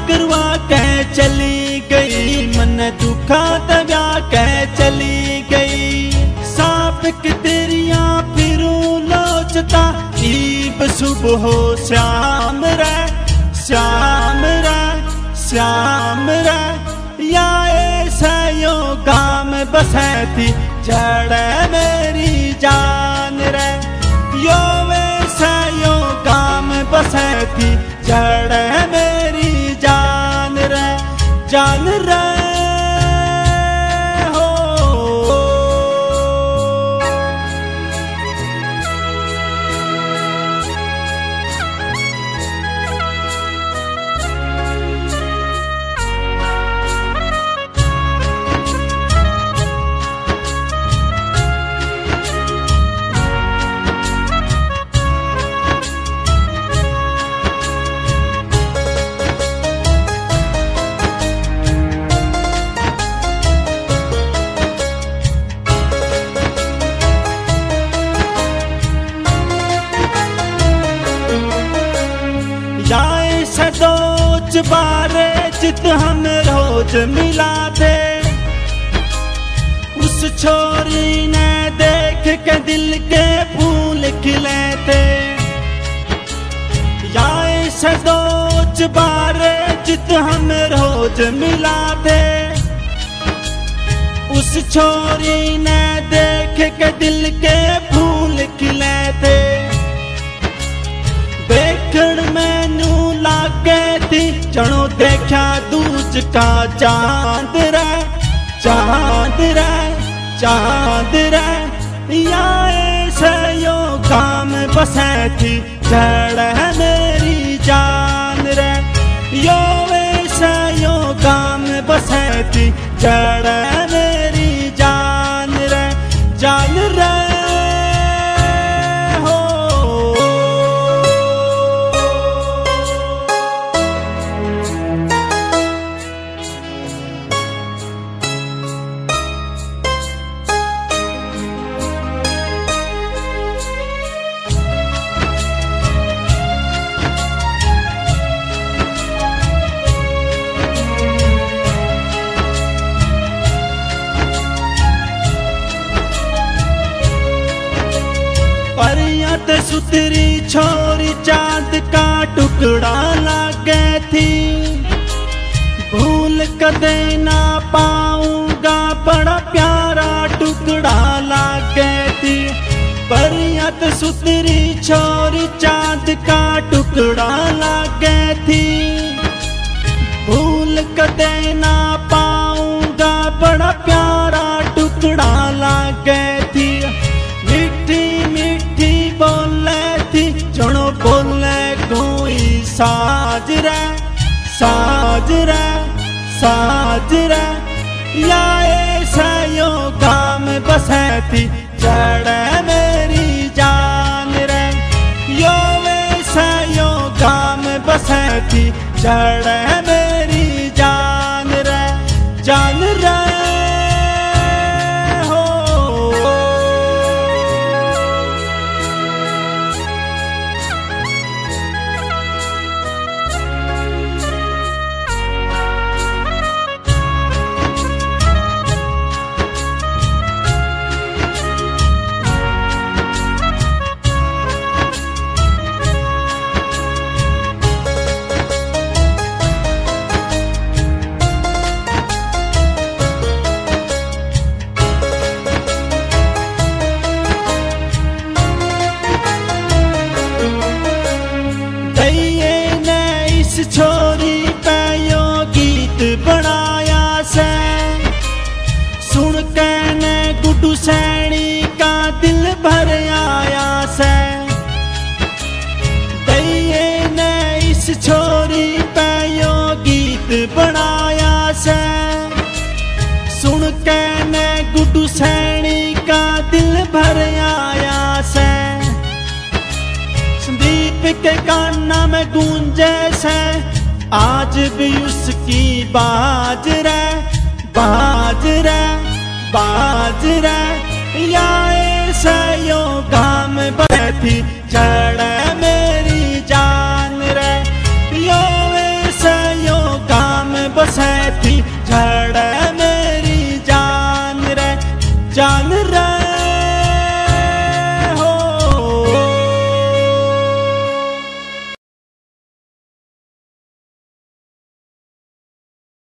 करवा के चली गई, मन दुखा दव्या के चली गई। साप के तेरिया फिरू लोचता, ईब सुबह हो श्याम रे, श्याम रे, श्याम रे। या ऐसा यो गाम बसे थी जड़ मेरी जान रे, यो वैसा यो गाम बसे थी जड़ मेरी जान रे, जान रे। जाए सदोच बारे चित हम रोज मिला दे, उस छोरी ने देख के दिल के फूल खिले थे। जाए सदोच बारे चित हम रोज मिला दे, उस छोरी ने देख के दिल के फूल खिले थे। देखण मैनू लागे थी जणो देखा दूज का चांद रे, चांद रे, चांद रे। या ऐसे यो गाम बसे थी जड़ मेरी जान रे, यो ऐसे यो गाम बसे थी जड़ मेरी जान रे, जान रे। परियत सुतरी छोरी चांद का टुकड़ा लागे थी, भूल कदे ना पाऊंगा बड़ा प्यारा टुकड़ा लागे थी। परियत सुतरी छोरी चांद का टुकड़ा लागे थी, भूल कदे ना पाऊंगा बड़ा प्यारा टुकड़ा लागे थी। जणो बोले कोई साज रे, साज रे, साज रे। या ऐसा यो गाम बसे थी जड़ मेरी जान रे, यो वैसा यो गाम बसे थी जड़ मेरी जान रे, जान रे। छोरी पे यो गीत बनाया से, सुन के ने गुड्डू सैनी का दिल भर आया से। दैये ने इस छोरी पे यो गीत बनाया से, सुन के ने गुड्डू सैनी का दिल भर आया से। संदीप के काना में गूंजे से आज भी उसकी बाज रे, बाज रे, बाज रे। या ऐसा यो गाम बैठी जड़